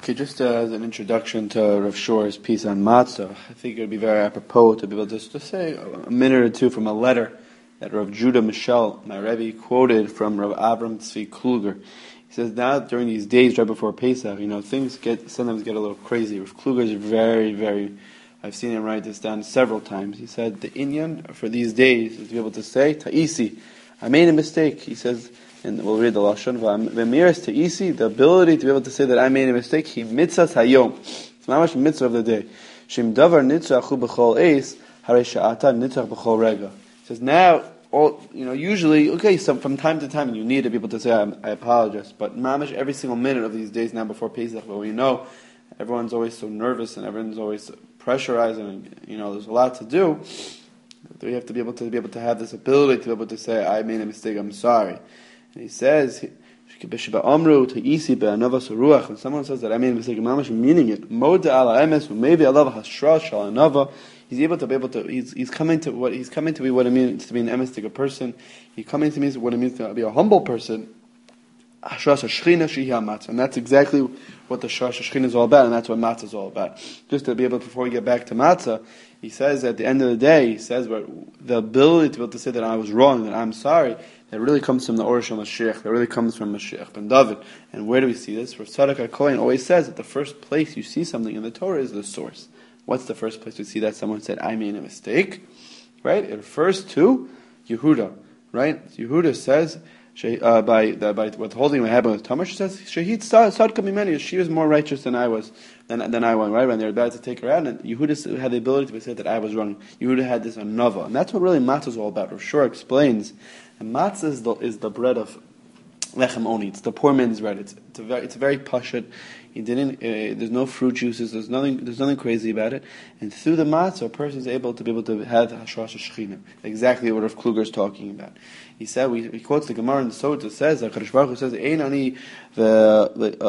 Okay, just as an introduction to Rav Shor's piece on matzah, I think it would be very apropos to be able to say a minute or two from a letter that Rav Judah Michel, my Rebbe, quoted from Rav Avram Tzvi Kluger. He says, now during these days right before Pesach, things sometimes get a little crazy. Rav Kluger is very, I've seen him write this down several times. He said, the inyan for these days is to be able to say, Ta'isi, I made a mistake. He says, and we'll read the Lashon, V'amiras Ta'isi, the ability to be able to say that I made a mistake, he mitzvahs hayom. It's not much mitzvah of the day. Shim davar nitzachu b'chol eis, harei sha'ata nitzach b'chol rega. He says, now, usually, so from time to time you need to be able to say, I apologize, but mamish every single minute of these days now before Pesach, but we know everyone's always so nervous and everyone's always pressurized and, there's a lot to do. We have to be able to have this ability to be able to say, I made a mistake, I'm sorry. And he says, when someone says that I made a mistake, meaning it, maybe he's able to he's coming to be what it means to be an emistic person. He's coming to me what it means to be a humble person. And that's exactly what the Shras Shechina is all about, and that's what matzah is all about. Just to be able, before we get back to matzah, he says at the end of the day, he says the ability to be able to say that I was wrong, that I'm sorry, that really comes from the Orish Mashiach, that really comes from Mashiach ben David. And where do we see this? Rav Tzadok HaKohen always says that the first place you see something in the Torah is the source. What's the first place we see that someone said, I made a mistake? Right? It refers to Yehuda. Right? Yehuda says, by withholding what happened with Tamar, she says, Shehid Sadka Mimeni, she was more righteous than I was, than I was, right? When they were about to take her out, and Yehuda had the ability to say that I was wrong. Yehuda had this anava, and that's what really matzah is all about. Rav Shor explains, and matzah is the bread of lechem oni. It's the poor man's bread. It's very pashut. There's no fruit juices. There's nothing crazy about it. And through the matzah, a person is able to have Hashras Shechina. Exactly what Rav Kluger is talking about. He said, he quotes the Gemara in Sota. It says, HaKadosh Baruch Hu says, Ein ani v'hu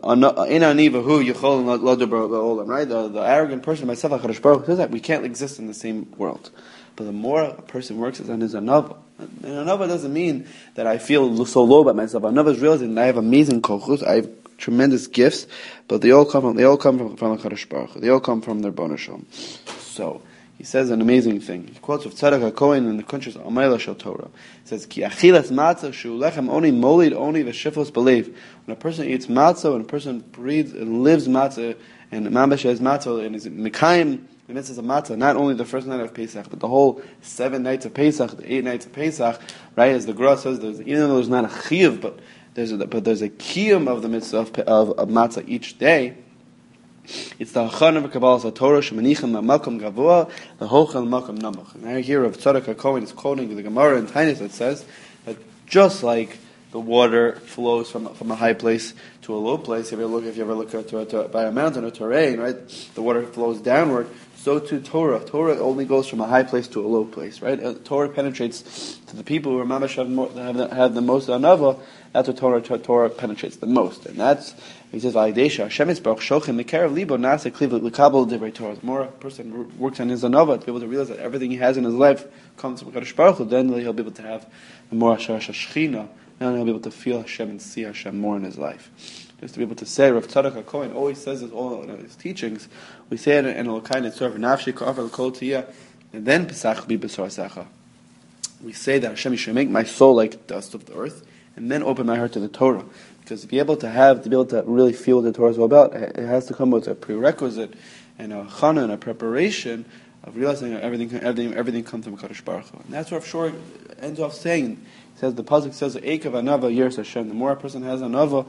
yichol l'daber ba'olam. Right? The arrogant person, myself, HaKadosh Baruch Hu says that we can't exist in the same world. But the more a person works on his anava, and anava doesn't mean that I feel so low about myself. Anava is realizing that I have amazing kochus, I have tremendous gifts, but they all come from HaKadosh Baruch Hu. They all come from their Rebbeinu Shalom. So he says an amazing thing. He quotes of Tzadok HaKohen in the Kuntres Amayla Shel Torah. He says, Ki achilas matzah shu lechem oni molid oni v'shiflos belev. When a person eats matzah, when a person breathes and lives matzah, and mamash has matzah, and is mekayim the mitzvahs of matzah, not only the first night of Pesach, but the whole 7 nights of Pesach, the 8 nights of Pesach, right? As the Gra says, even though there's not a chiyuv, but there's a kiyum of the mitzvah of matzah each day. It's the hachana of Kabbalah Torah shemanichem makom gavua the hochel makom namach. And I hear of Tzadok HaKohen is quoting the Gemara in Tainis that says that just like the water flows from a high place to a low place, if you ever look by a mountain or terrain, right, the water flows downward. So too Torah. Torah only goes from a high place to a low place, right? Torah penetrates to the people who are mamash have the most anava. That's what Torah penetrates the most, and that's he says Va'idesha Hashem Yisbarach Shochem Mekarav Libo Nasa Kliv L'Kabel Divrei Torah. The more a person works on his anava to be able to realize that everything he has in his life comes from Kadosh Baruch Hu, then he'll be able to have the more Hashras Shechina. Then he'll be able to feel Hashem and see Hashem more in his life. Just to be able to say, Rav Tzadok HaKohen always says this all in his teachings. We say it in Elokai Netzor V'Nafshi Ka'avar L'Kol Tiyah, and then Pesach Bi B'Sor Secha. We say that Hashem, you should make my soul like dust of the earth, and then open my heart to the Torah. Because to be able to really feel what the Torah is all about, it has to come with a prerequisite and a chana and a preparation of realizing that everything comes from Kadosh Baruch Hu. And that's what Rav Shor ends off saying. He says the pasuk says Eikav Anava Yiras Hashem. The more a person has anava,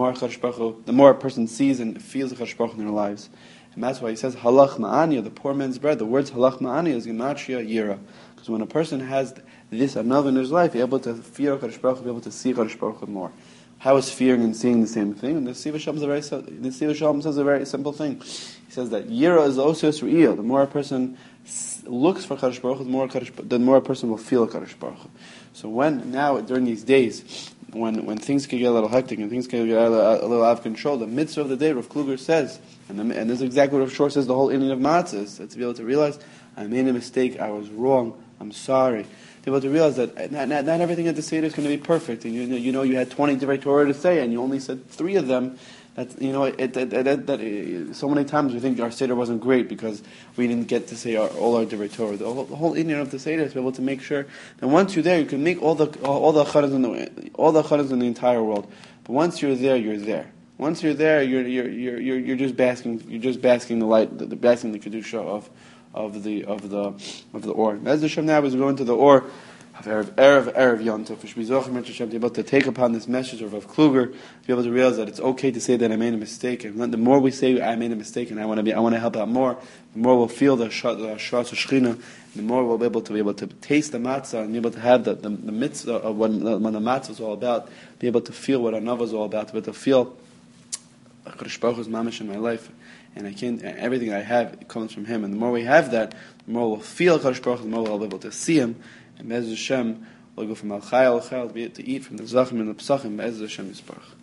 the more a person sees and feels the Kadosh Baruch Hu in their lives. And that's why he says halach ma'ani, the poor man's bread. The words halach ma'ani is gematria yira. Because when a person has this anava in his life, he's able to fear Kadosh Baruch Hu, be able to see Kadosh Baruch Hu more. How is fearing and seeing the same thing? And the Siva Shalom says a very simple thing. He says that yira is also real. The more a person looks for Kadosh Baruch Hu, the more a person will feel Kadosh Baruch Hu. So during these days, when things can get a little hectic and things can get a little out of control, the mitzvah of the day, Rav Kluger says, and this is exactly what Rav Shor says, the whole inyan of matzah is to be able to realize, I made a mistake, I was wrong, I'm sorry. To be able to realize that not everything at the Seder is going to be perfect, and you had 20 different Torah to say, and you only said 3 of them, That so many times we think our Seder wasn't great because we didn't get to say all our Divrei Torah. The whole Indian of the Seder is to be able to make sure that once you're there, you can make all the achadas in the entire world. But once you're there, you're there. Once you're there, you're just basking. You're just basking the light, basking the kedusha of the or. As the Shem now is going to the or. Erev Yom Tov, to be able to take upon this message of Rav Kluger, to be able to realize that it's okay to say that I made a mistake, and the more we say I made a mistake and I want to help out more, the more we'll feel the Shas Shechina, the more we'll be able to taste the matzah and be able to have the mitzvah of when the matzah is all about, be able to feel what anava is all about, to be able to feel HaKadosh Baruch Hu's mamish in my life, and everything I have comes from Him, and the more we have that, the more we'll feel HaKadosh Baruch Hu, the more we'll be able to see Him. And Be'ez Hashem, we'll go from Al Chayil to eat from the Zachem and the Pesachim, Be'ez Hashem Yisparach.